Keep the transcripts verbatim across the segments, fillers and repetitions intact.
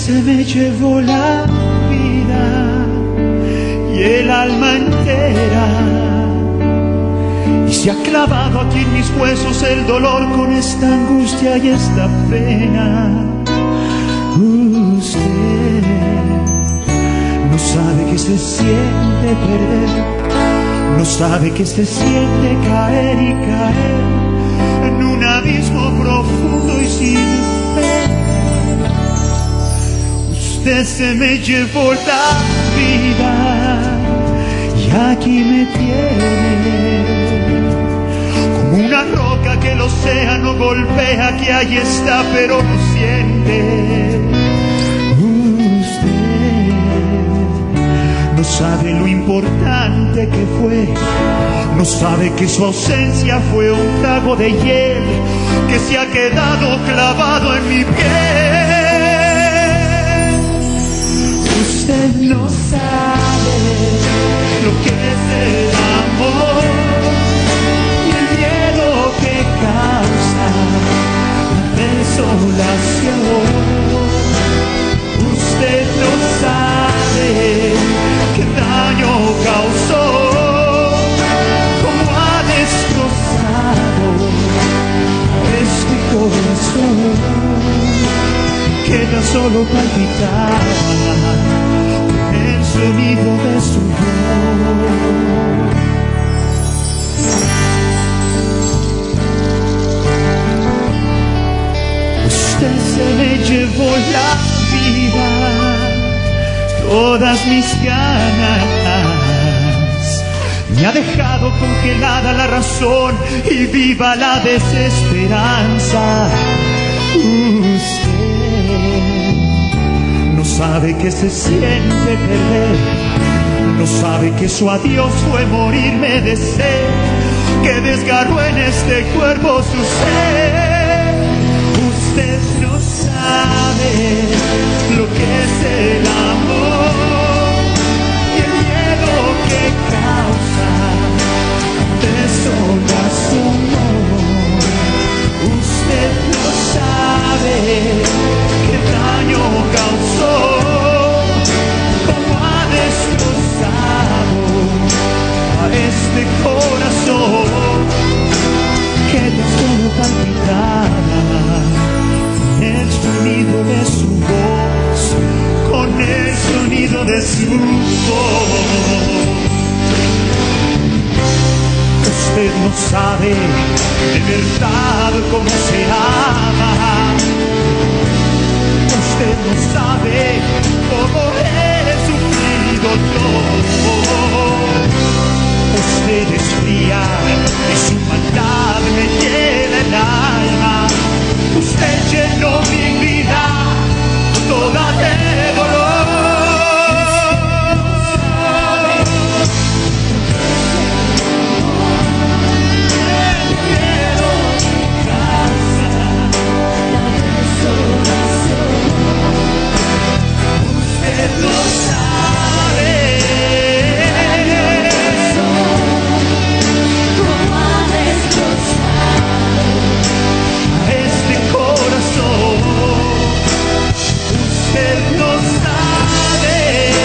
se me llevó la vida y el alma entera, y se ha clavado aquí en mis huesos el dolor con esta angustia y esta pena. Usted no sabe que se siente perder, no sabe que se siente caer y caer en un abismo profundo y sin fe. Usted se me llevó la vida y aquí me tiene, como una roca que el océano golpea, que ahí está pero no siente. No sabe lo importante que fue, no sabe que su ausencia fue un trago de hiel que se ha quedado clavado en mi piel. Usted no sabe lo que es el amor y el miedo que causa la desolación. Usted no sabe qué daño causó, cómo ha destrozado este corazón. Queda solo palpitar el sonido de su voz. Usted se me llevó la vida, todas mis ganas, me ha dejado congelada la razón y viva la desesperanza. Usted no sabe que se siente perder, no sabe que su adiós fue morirme de sed, que desgarró en este cuerpo su ser. Usted no sabe lo que es el amor y el miedo que causa desolación. Usted no sabe qué daño causó, cómo ha destrozado a este corazón. Queda solo palpitar el sonido de su voz, con el sonido de su voz. Usted no sabe de verdad cómo se ama, usted no sabe cómo he sufrido todo. Usted es fría y su maldad me llena el alma. Usted llenó mi vida toda de dolor. El miedo que causa la desolación. Usted lo sabe. Cómo ha destrozado a este corazón. Usted no sabe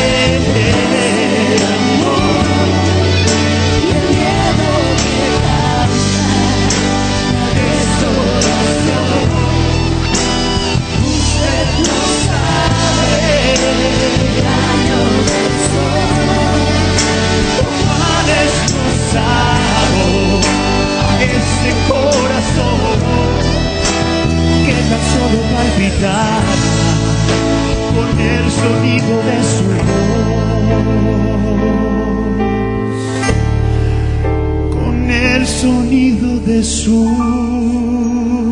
el amor y el miedo que causa la desolación. Usted no sabe el daño del sol, cómo ha destrozado a este corazón. Queda solo palpitar con el sonido de su voz, con el sonido de su